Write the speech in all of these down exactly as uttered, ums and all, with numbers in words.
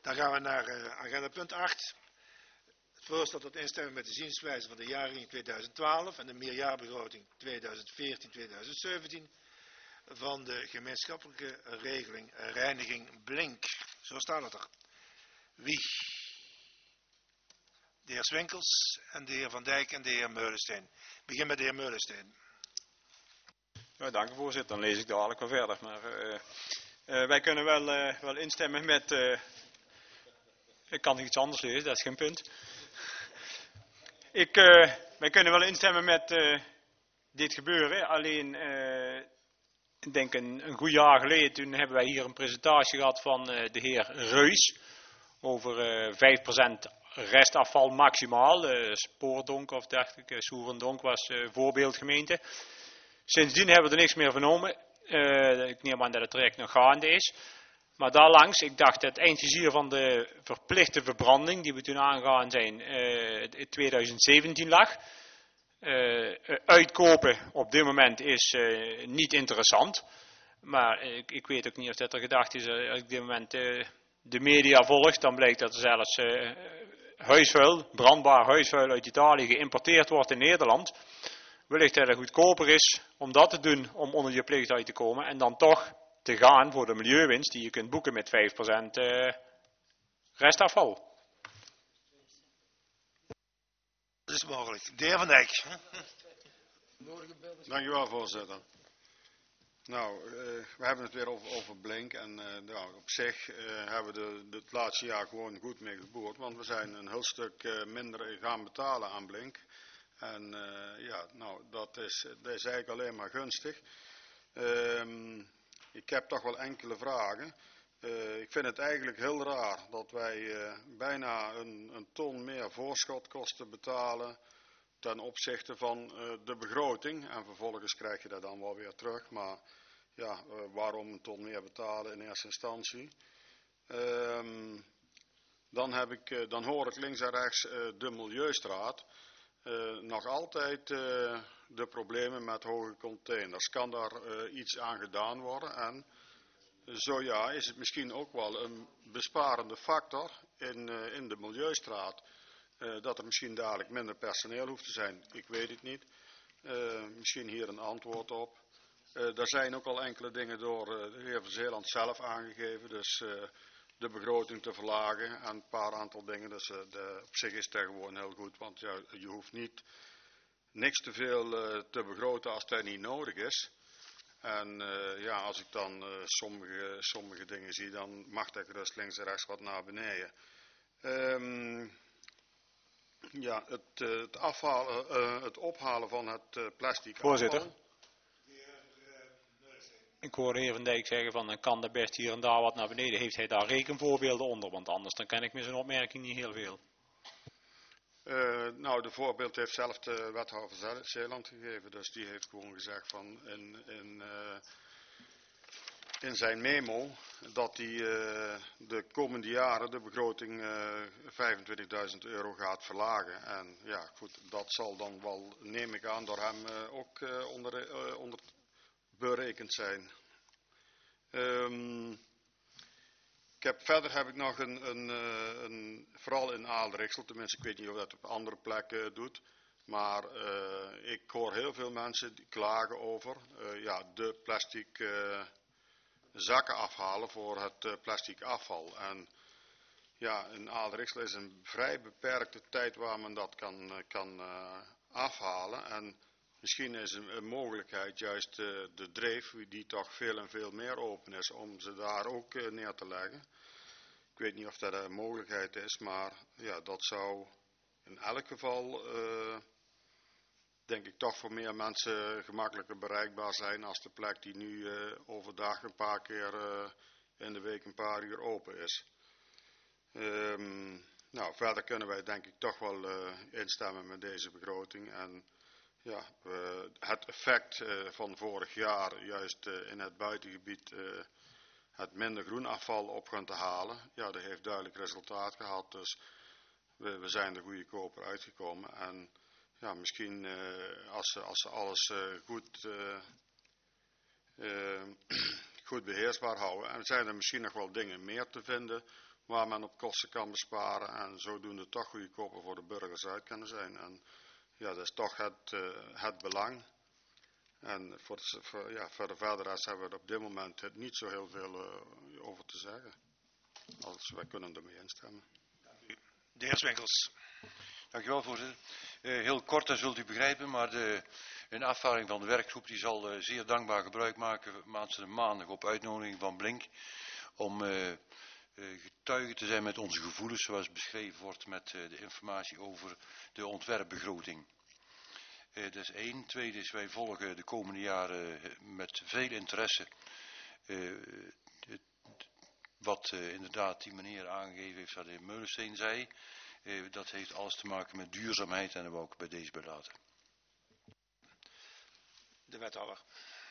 Dan gaan we naar uh, agenda punt acht. Het voorstel tot instemming met de zienswijze van de jaarrekening tweeduizend twaalf en de meerjaarbegroting tweeduizend veertien tot tweeduizend zeventien van de gemeenschappelijke regeling reiniging Blink. Zo staat het er. Wie? De heer Swinkels en de heer Van Dijk en de heer Meulensteen. Ik begin met de heer Meulensteen. Ja, dank u voorzitter, dan lees ik dadelijk wel verder. Maar uh, uh, wij kunnen wel, uh, wel instemmen met... Uh, ik kan niet iets anders lezen, dat is geen punt. Ik, uh, wij kunnen wel instemmen met uh, dit gebeuren. Alleen, uh, ik denk een, een goed jaar geleden, toen hebben wij hier een presentatie gehad van uh, de heer Reus. Over uh, vijf procent restafval maximaal. Uh, Spoordonk of dergelijke, Soerendonk was uh, voorbeeldgemeente. Sindsdien hebben we er niks meer vernomen. Uh, ik neem aan dat het traject nog gaande is. Maar daarlangs, ik dacht het eindvizier van de verplichte verbranding die we toen aangegaan zijn, uh, in tweeduizend zeventien lag. Uh, uitkopen op dit moment is uh, niet interessant. Maar uh, ik, ik weet ook niet of dat er gedacht is, uh, als ik op dit moment uh, de media volgt, dan blijkt dat er zelfs uh, huisvuil, brandbaar huisvuil uit Italië geïmporteerd wordt in Nederland. Wellicht dat het goedkoper is om dat te doen om onder je plicht uit te komen en dan toch te gaan voor de milieuwinst die je kunt boeken met vijf procent uh, restafval. Dat is mogelijk. De heer Van Dijk. Dank u wel, voorzitter. Nou, uh, we hebben het weer over, over Blink en uh, nou, op zich uh, hebben we de, het laatste jaar gewoon goed mee geboerd, want we zijn een heel stuk uh, minder gaan betalen aan Blink. En uh, ja, nou, dat is, dat is eigenlijk alleen maar gunstig. Um, ik heb toch wel enkele vragen. Uh, ik vind het eigenlijk heel raar dat wij uh, bijna een, een ton meer voorschotkosten betalen ten opzichte van uh, de begroting. En vervolgens krijg je dat dan wel weer terug. Maar ja, uh, waarom een ton meer betalen in eerste instantie? Um, dan, heb ik, uh, dan hoor ik links en rechts uh, de Milieustraat. Uh, nog altijd uh, de problemen met hoge containers. Kan daar uh, iets aan gedaan worden? En zo ja, is het misschien ook wel een besparende factor in, uh, in de Milieustraat. Uh, dat er misschien dadelijk minder personeel hoeft te zijn. Ik weet het niet. Uh, misschien hier een antwoord op. Uh, er zijn ook al enkele dingen door uh, de heer Van Zeeland zelf aangegeven. Dus uh, de begroting te verlagen en een paar aantal dingen. Dus uh, de, op zich is dat gewoon heel goed. Want ja, je hoeft niet niks te veel uh, te begroten als dat niet nodig is. En uh, ja, als ik dan uh, sommige, sommige dingen zie, dan mag dat gerust links en rechts wat naar beneden. Um, ja, het, uh, het, afhalen, uh, het ophalen van het uh, plastic Voorzitter. afval. Ik hoor de heer Van Dijk zeggen van dan kan er best hier en daar wat naar beneden. Heeft hij daar rekenvoorbeelden onder? Want anders dan ken ik me zijn opmerking niet heel veel. Uh, nou, de voorbeeld heeft zelf de wethouder Zeeland gegeven. Dus die heeft gewoon gezegd van in, in, uh, in zijn memo dat hij uh, de komende jaren de begroting uh, vijfentwintigduizend euro gaat verlagen. En ja, goed, dat zal dan wel, neem ik aan, door hem uh, ook uh, onder, uh, onder berekend zijn. Um, ik heb, verder heb ik nog een, een, een vooral in Aalderichtsel, tenminste ik weet niet of dat op andere plekken doet, maar uh, ik hoor heel veel mensen die klagen over uh, ja, de plastic uh, zakken afhalen voor het uh, plastic afval. En ja, in Aalderichtsel is een vrij beperkte tijd waar men dat kan, kan uh, afhalen. En misschien is een, een mogelijkheid juist uh, de dreef, die toch veel en veel meer open is, om ze daar ook uh, neer te leggen. Ik weet niet of dat een mogelijkheid is, maar ja, dat zou in elk geval, uh, denk ik, toch voor meer mensen gemakkelijker bereikbaar zijn als de plek die nu uh, overdag een paar keer uh, in de week een paar uur open is. Um, nou, verder kunnen wij denk ik toch wel uh, instemmen met deze begroting. En ja, uh, het effect uh, van vorig jaar, juist uh, in het buitengebied, uh, het minder groenafval op gaan te halen. Ja, dat heeft duidelijk resultaat gehad. Dus we, we zijn de goede koper uitgekomen. En ja, misschien uh, als, ze, als ze alles uh, goed, uh, uh, goed beheersbaar houden. En zijn er misschien nog wel dingen meer te vinden waar men op kosten kan besparen en zodoende toch goedkoper voor de burgers uit kunnen zijn. En ja, dat is toch het, uh, het belang. En voor, de, voor, ja, voor de verdere rest hebben we er op dit moment het niet zo heel veel uh, over te zeggen. Als wij kunnen ermee instemmen. De heer Swinkels. Dank u wel, voorzitter. Uh, heel kort, dat zult u begrijpen, maar de, een afvaring van de werkgroep die zal uh, zeer dankbaar gebruik maken aanstaande maandag op uitnodiging van Blink om uh, uh, getuige te zijn met onze gevoelens zoals beschreven wordt met uh, de informatie over de ontwerpbegroting. Uh, dat is één. Tweede is, wij volgen de komende jaren uh, met veel interesse uh, het, wat uh, inderdaad die meneer aangegeven heeft, wat de heer Meulensteen zei. Uh, dat heeft alles te maken met duurzaamheid en dat wil ik bij deze bij laten. De wethouder.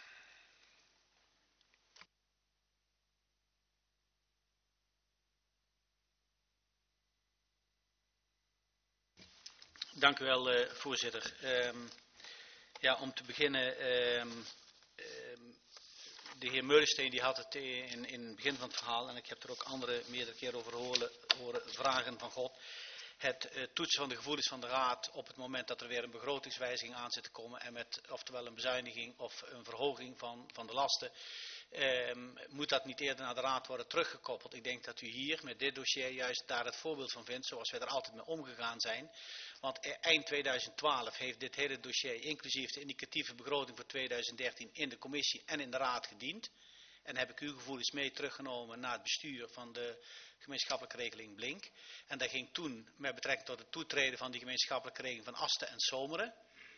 Dank u wel, uh, voorzitter. Um, ja, om te beginnen, um, um, de heer Meulensteen die had het in, in het begin van het verhaal, en ik heb er ook andere meerdere keren over horen, horen vragen van God. Het uh, toetsen van de gevoelens van de Raad op het moment dat er weer een begrotingswijziging aan zit te komen en met oftewel een bezuiniging of een verhoging van, van de lasten, um, moet dat niet eerder naar de Raad worden teruggekoppeld. Ik denk dat u hier met dit dossier juist daar het voorbeeld van vindt, zoals wij er altijd mee omgegaan zijn. Want eind tweeduizend twaalf heeft dit hele dossier, inclusief de indicatieve begroting voor tweeduizend dertien, in de commissie en in de Raad gediend. En heb ik uw gevoelens mee teruggenomen naar het bestuur van de gemeenschappelijke regeling Blink. En dat ging toen met betrekking tot het toetreden van die gemeenschappelijke regeling van Asten en Zomeren.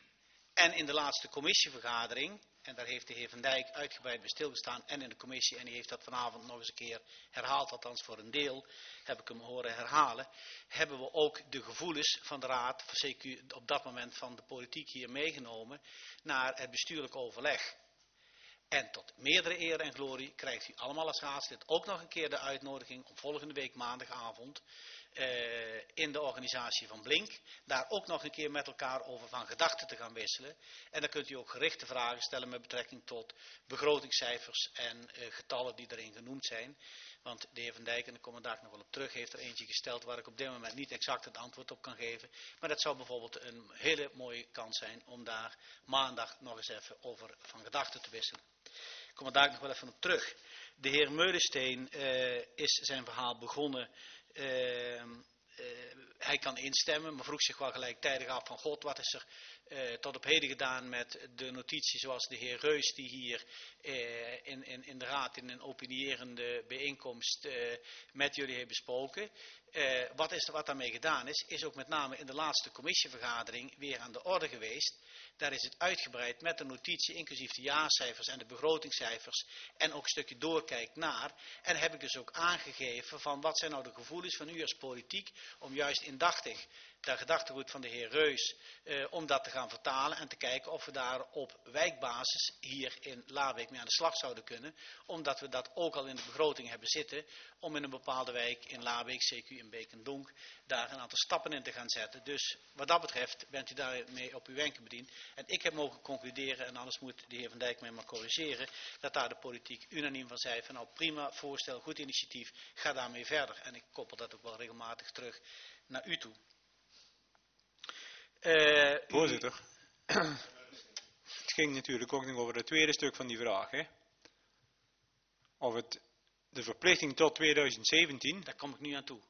En in de laatste commissievergadering, en daar heeft de heer Van Dijk uitgebreid bij stilgestaan, en in de commissie, en die heeft dat vanavond nog eens een keer herhaald, althans voor een deel, heb ik hem horen herhalen, hebben we ook de gevoelens van de Raad, zeker op dat moment van de politiek hier meegenomen, naar het bestuurlijk overleg. En tot meerdere eer en glorie krijgt u allemaal als raadslid ook nog een keer de uitnodiging om volgende week maandagavond uh, in de organisatie van Blink daar ook nog een keer met elkaar over van gedachten te gaan wisselen. En dan kunt u ook gerichte vragen stellen met betrekking tot begrotingscijfers en uh, getallen die erin genoemd zijn. Want de heer Van Dijk, en ik kom er daar nog wel op terug, heeft er eentje gesteld waar ik op dit moment niet exact het antwoord op kan geven. Maar dat zou bijvoorbeeld een hele mooie kans zijn om daar maandag nog eens even over van gedachten te wisselen. Ik kom er daar nog wel even op terug. De heer Meulensteen uh, is zijn verhaal begonnen. Uh, uh, hij kan instemmen, maar vroeg zich wel gelijktijdig af van God, wat is er uh, tot op heden gedaan met de notitie zoals de heer Reus die hier uh, in, in, in de raad in een opinierende bijeenkomst uh, met jullie heeft besproken. Uh, wat, is er, wat daarmee gedaan is, is ook met name in de laatste commissievergadering weer aan de orde geweest. Daar is het uitgebreid met de notitie, inclusief de jaarcijfers en de begrotingscijfers en ook een stukje doorkijk naar. En heb ik dus ook aangegeven van wat zijn nou de gevoelens van u als politiek om juist indachtig dat gedachtegoed van de heer Reus, eh, om dat te gaan vertalen en te kijken of we daar op wijkbasis hier in Laarbeek mee aan de slag zouden kunnen. Omdat we dat ook al in de begroting hebben zitten, om in een bepaalde wijk in Laarbeek, C Q in Beek en Donk, daar een aantal stappen in te gaan zetten. Dus wat dat betreft bent u daarmee op uw wenken bediend. En ik heb mogen concluderen, en anders moet de heer Van Dijk mij maar corrigeren, dat daar de politiek unaniem van zei van nou prima voorstel, goed initiatief, ga daarmee verder. En ik koppel dat ook wel regelmatig terug naar u toe. Uh, Voorzitter, u... het ging natuurlijk ook nog over het tweede stuk van die vraag. Hè? Of het, de verplichting tot tweeduizend zeventien. Daar kom ik nu aan toe.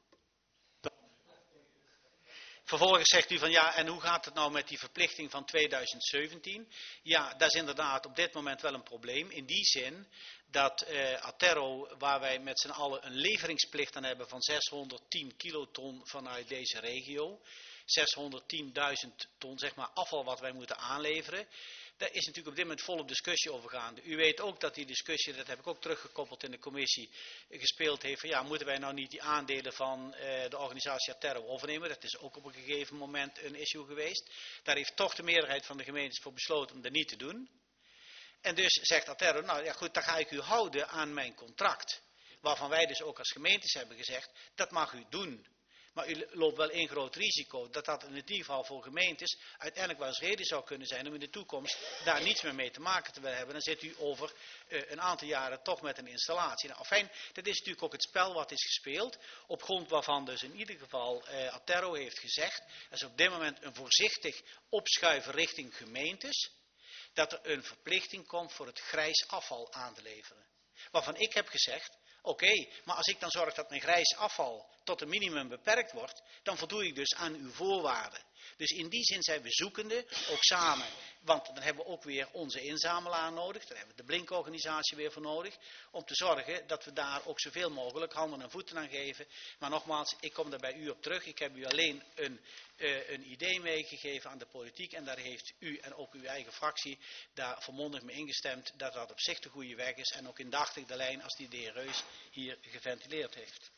Vervolgens zegt u van ja, en hoe gaat het nou met die verplichting van tweeduizend zeventien? Ja, dat is inderdaad op dit moment wel een probleem. In die zin dat uh, Attero, waar wij met z'n allen een leveringsplicht aan hebben van zeshonderdtien kiloton vanuit deze regio. zeshonderdtienduizend ton zeg maar afval wat wij moeten aanleveren. Daar is natuurlijk op dit moment volop discussie over gaande. U weet ook dat die discussie, dat heb ik ook teruggekoppeld in de commissie, gespeeld heeft van ja, moeten wij nou niet die aandelen van uh, de organisatie Attero overnemen? Dat is ook op een gegeven moment een issue geweest. Daar heeft toch de meerderheid van de gemeentes voor besloten om dat niet te doen. En dus zegt Attero, nou ja goed, dan ga ik u houden aan mijn contract. Waarvan wij dus ook als gemeentes hebben gezegd, dat mag u doen. Maar u loopt wel één groot risico, dat dat in ieder geval voor gemeentes uiteindelijk wel eens reden zou kunnen zijn om in de toekomst daar niets meer mee te maken te willen hebben. Dan zit u over uh, een aantal jaren toch met een installatie. Nou, fijn, dat is natuurlijk ook het spel wat is gespeeld, op grond waarvan dus in ieder geval uh, Attero heeft gezegd, dat is op dit moment een voorzichtig opschuiven richting gemeentes, dat er een verplichting komt voor het grijs afval aan te leveren. Waarvan ik heb gezegd, oké, okay, maar als ik dan zorg dat mijn grijs afval tot een minimum beperkt wordt, dan voldoe ik dus aan uw voorwaarden. Dus in die zin zijn we zoekende, ook samen, want dan hebben we ook weer onze inzamelaar nodig, daar hebben we de Blink-organisatie weer voor nodig, om te zorgen dat we daar ook zoveel mogelijk handen en voeten aan geven. Maar nogmaals, ik kom daar bij u op terug, ik heb u alleen een, uh, een idee meegegeven aan de politiek en daar heeft u en ook uw eigen fractie daar volmondig mee ingestemd dat dat op zich de goede weg is en ook in de de lijn als die de heer Reus hier geventileerd heeft.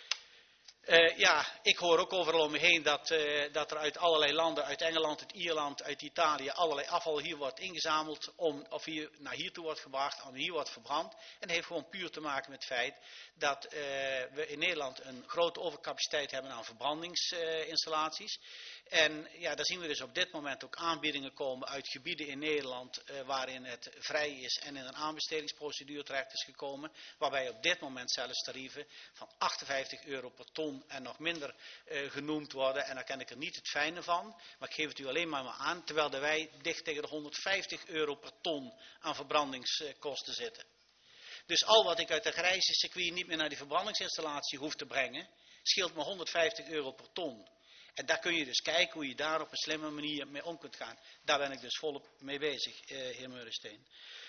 Uh, ja, ik hoor ook overal om me heen dat, uh, dat er uit allerlei landen, uit Engeland, uit Ierland, uit Italië, allerlei afval hier wordt ingezameld, om, of hier naar hier toe wordt gebracht, en hier wordt verbrand. En dat heeft gewoon puur te maken met het feit dat uh, we in Nederland een grote overcapaciteit hebben aan verbrandingsinstallaties. Uh, en ja, daar zien we dus op dit moment ook aanbiedingen komen uit gebieden in Nederland uh, waarin het vrij is en in een aanbestedingsprocedure terecht is gekomen, waarbij op dit moment zelfs tarieven van achtenvijftig euro per ton en nog minder uh, genoemd worden. En daar ken ik er niet het fijne van, maar ik geef het u alleen maar, maar aan, terwijl wij dicht tegen de honderdvijftig euro per ton aan verbrandingskosten zitten. Dus al wat ik uit de grijze circuit niet meer naar die verbrandingsinstallatie hoef te brengen, scheelt me honderdvijftig euro per ton. En daar kun je dus kijken hoe je daar op een slimme manier mee om kunt gaan. Daar ben ik dus volop mee bezig, uh, heer Meulensteen.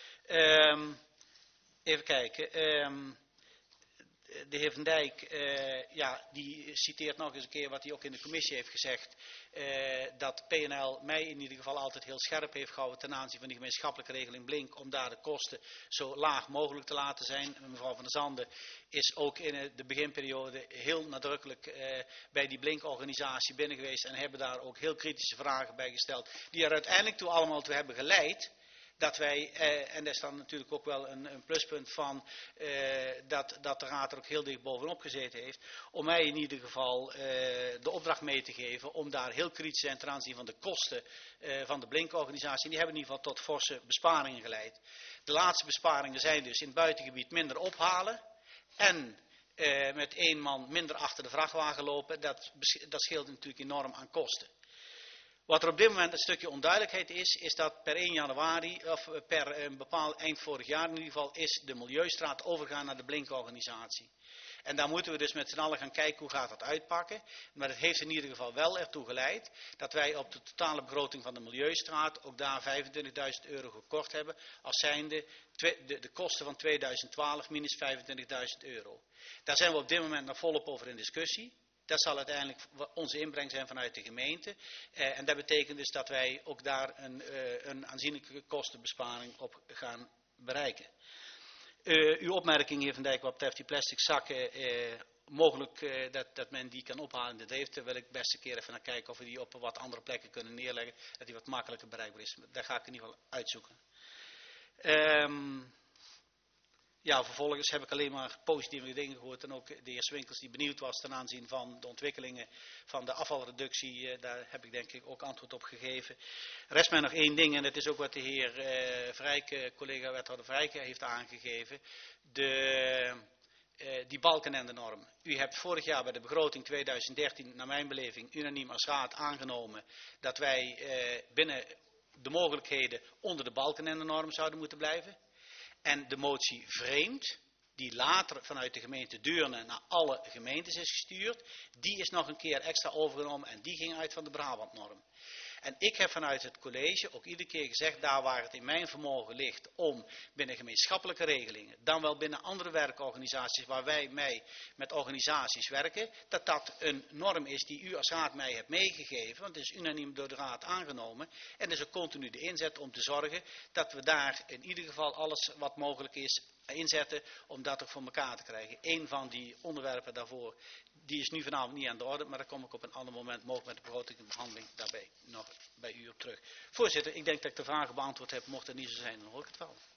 Um, even kijken. Um, De heer Van Dijk, uh, ja, die citeert nog eens een keer wat hij ook in de commissie heeft gezegd. Uh, dat P en L mij in ieder geval altijd heel scherp heeft gehouden ten aanzien van die gemeenschappelijke regeling Blink. Om daar de kosten zo laag mogelijk te laten zijn. En mevrouw Van der Zanden is ook in de beginperiode heel nadrukkelijk uh, bij die Blink-organisatie binnen geweest. En hebben daar ook heel kritische vragen bij gesteld. Die er uiteindelijk toe allemaal toe hebben geleid. Dat wij, eh, en dat is dan natuurlijk ook wel een, een pluspunt van, eh, dat, dat de raad er ook heel dicht bovenop gezeten heeft, om mij in ieder geval eh, de opdracht mee te geven om daar heel kritisch te zijn ten aanzien van de kosten eh, van de Blink-organisatie. En die hebben in ieder geval tot forse besparingen geleid. De laatste besparingen zijn dus in het buitengebied minder ophalen en eh, met één man minder achter de vrachtwagen lopen. Dat, dat scheelt natuurlijk enorm aan kosten. Wat er op dit moment een stukje onduidelijkheid is, is dat per één januari, of per een bepaald eind vorig jaar in ieder geval, is de Milieustraat overgegaan naar de Blink-organisatie. En daar moeten we dus met z'n allen gaan kijken hoe gaat dat uitpakken. Maar het heeft in ieder geval wel ertoe geleid dat wij op de totale begroting van de Milieustraat ook daar vijfentwintigduizend euro gekort hebben. Als zijnde de, de, de kosten van tweeduizend twaalf minus vijfentwintigduizend euro. Daar zijn we op dit moment nog volop over in discussie. Dat zal uiteindelijk onze inbreng zijn vanuit de gemeente. Eh, en dat betekent dus dat wij ook daar een, uh, een aanzienlijke kostenbesparing op gaan bereiken. Uh, uw opmerking, heer Van Dijk, wat betreft die plastic zakken, uh, mogelijk uh, dat, dat men die kan ophalen. Dat heeft, daar wil ik best een keer even naar kijken of we die op wat andere plekken kunnen neerleggen. Dat die wat makkelijker bereikbaar is. Daar ga ik in ieder geval uitzoeken. Um, Ja, vervolgens heb ik alleen maar positieve dingen gehoord. En ook de heer Swinkels die benieuwd was ten aanzien van de ontwikkelingen van de afvalreductie. Daar heb ik denk ik ook antwoord op gegeven. Rest mij nog één ding en dat is ook wat de heer eh, Vrijke, collega wethouder Vrijke heeft aangegeven. De, eh, die balkenendenorm. U hebt vorig jaar bij de begroting tweeduizend dertien naar mijn beleving unaniem als raad aangenomen dat wij eh, binnen de mogelijkheden onder de balkenendenorm zouden moeten blijven. En de motie Vreemd, die later vanuit de gemeente Deurne naar alle gemeentes is gestuurd, die is nog een keer extra overgenomen en die ging uit van de Brabantnorm. En ik heb vanuit het college ook iedere keer gezegd, daar waar het in mijn vermogen ligt om binnen gemeenschappelijke regelingen, dan wel binnen andere werkorganisaties waar wij mee met organisaties werken, dat dat een norm is die u als raad mij hebt meegegeven, want het is unaniem door de raad aangenomen. En dus ook continu de inzet om te zorgen dat we daar in ieder geval alles wat mogelijk is inzetten om dat ook voor elkaar te krijgen. Eén van die onderwerpen daarvoor, die is nu vanavond niet aan de orde, maar daar kom ik op een ander moment mogelijk met de begrotingsbehandeling daarbij nog bij u op terug. Voorzitter, ik denk dat ik de vragen beantwoord heb. Mocht het niet zo zijn, dan hoor ik het wel.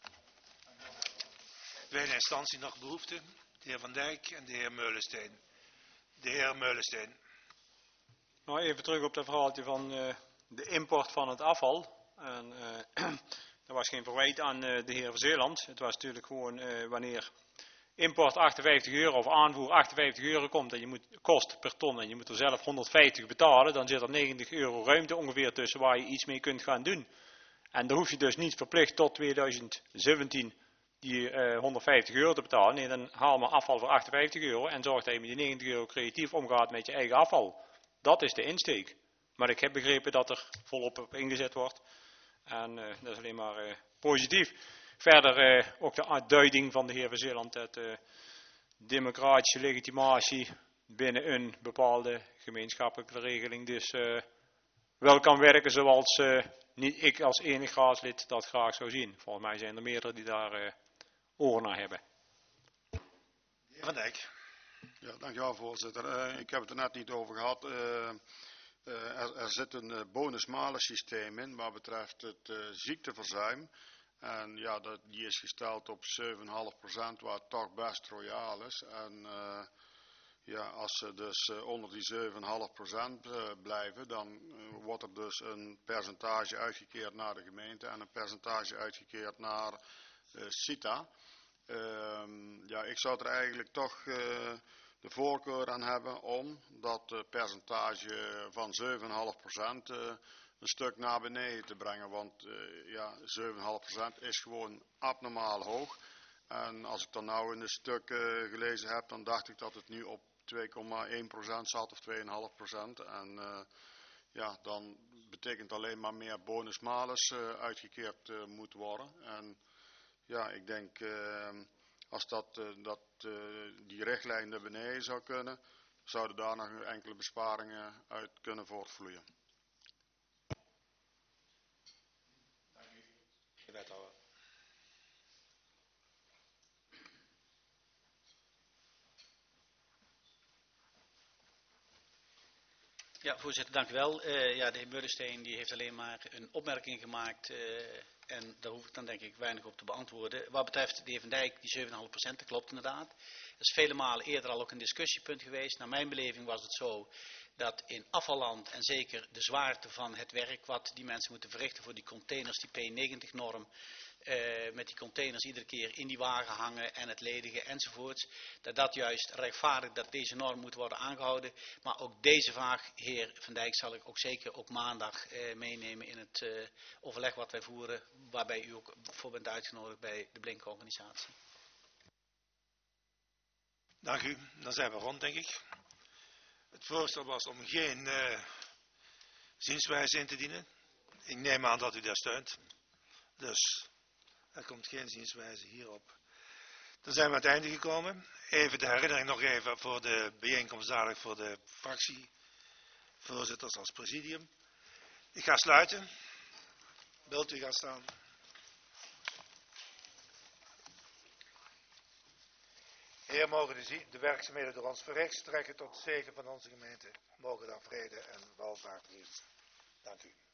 Tweede instantie nog behoefte. De heer Van Dijk en de heer Meulensteen. De heer Meulensteen. Nou, even terug op dat verhaaltje van uh, de import van het afval. En, uh, er was geen verwijt aan uh, de heer Zeeland. Het was natuurlijk gewoon uh, wanneer import achtenvijftig euro of aanvoer achtenvijftig euro komt en je moet kost per ton en je moet er zelf honderdvijftig betalen, dan zit er negentig euro ruimte ongeveer tussen waar je iets mee kunt gaan doen. En dan hoef je dus niet verplicht tot tweeduizend zeventien die uh, honderdvijftig euro te betalen. Nee, dan haal maar afval voor achtenvijftig euro en zorg dat je met die negentig euro creatief omgaat met je eigen afval. Dat is de insteek. Maar ik heb begrepen dat er volop op ingezet wordt. En uh, dat is alleen maar uh, positief. Verder uh, ook de uitduiding van de heer Van Zeeland dat uh, democratische legitimatie binnen een bepaalde gemeenschappelijke regeling dus uh, wel kan werken zoals uh, niet ik als enig raadslid dat graag zou zien. Volgens mij zijn er meerdere die daar uh, oren naar hebben. Heer Van Dijk. Ja, dankjewel voorzitter. Uh, ik heb het er net niet over gehad. Uh, uh, er, er zit een uh, bonus-malus systeem in wat betreft het uh, ziekteverzuim. En ja, dat, die is gesteld op zeven komma vijf procent, wat toch best royaal is. En uh, ja, als ze dus uh, onder die zeven komma vijf procent uh, blijven, dan uh, wordt er dus een percentage uitgekeerd naar de gemeente en een percentage uitgekeerd naar uh, CITA. Uh, ja, ik zou er eigenlijk toch uh, de voorkeur aan hebben om dat uh, percentage van zeven komma vijf procent uh, een stuk naar beneden te brengen. Want uh, ja, zeven komma vijf procent is gewoon abnormaal hoog. En als ik dan nou in een stuk uh, gelezen heb, dan dacht ik dat het nu op twee komma één procent zat of twee komma vijf procent. En uh, ja, dan betekent alleen maar meer bonus-malus uh, uitgekeerd uh, moet worden. En ja, ik denk uh, als dat, uh, dat uh, die richtlijn naar beneden zou kunnen, zouden daar nog enkele besparingen uit kunnen voortvloeien. Dank u. De wethouder. Ja, voorzitter, dank u wel. Uh, ja, de heer Meulensteen die heeft alleen maar een opmerking gemaakt uh, en daar hoef ik dan denk ik weinig op te beantwoorden. Wat betreft de heer Van Dijk, die zeven komma vijf procent, dat klopt inderdaad. Dat is vele malen eerder al ook een discussiepunt geweest. Naar mijn beleving was het zo dat in afvalland en zeker de zwaarte van het werk wat die mensen moeten verrichten voor die containers, die P negentig norm, Uh, met die containers iedere keer in die wagen hangen en het ledigen enzovoorts. Dat dat juist rechtvaardig dat deze norm moet worden aangehouden. Maar ook deze vraag, heer Van Dijk, zal ik ook zeker op maandag uh, meenemen in het uh, overleg wat wij voeren. Waarbij u ook voor bent uitgenodigd bij de Blink-organisatie. Dank u. Dan zijn we rond, denk ik. Het voorstel was om geen uh, zienswijze in te dienen. Ik neem aan dat u dat steunt. Dus er komt geen zienswijze hierop. Dan zijn we aan het einde gekomen. Even de herinnering nog even voor de bijeenkomst dadelijk voor de fractievoorzitters als presidium. Ik ga sluiten. Wilt u gaan staan? Heer, mogen de, de werkzaamheden door ons verricht strekken tot zegen van onze gemeente. Mogen daar vrede en welvaart heersen. Dank u.